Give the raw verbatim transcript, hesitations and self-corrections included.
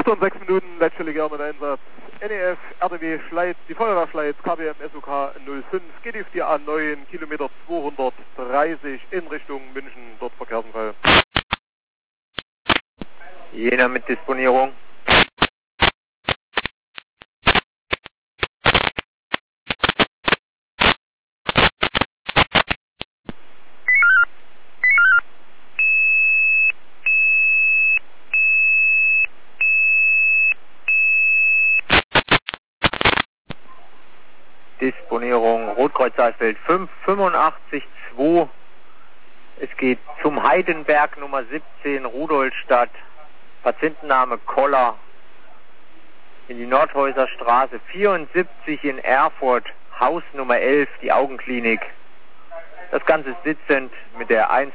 acht und sechs Minuten, letzte gerne der Einsatz. N E F, R D W Schleiz, die Feuerwehr Schleiz, K B M S O K null fünf, geht auf die A neun, Kilometer zweihundertdreißig in Richtung München, dort Verkehrsunfall. Jena mit Disponierung. Disponierung Rotkreuz Eisfeld fünf, fünfundachtzig zwei. Es geht zum Heidenberg Nummer siebzehn, Rudolstadt. Patientenname Koller. In die Nordhäuser Straße vierundsiebzig in Erfurt, Haus Nummer elf, die Augenklinik. Das Ganze ist sitzend mit der eins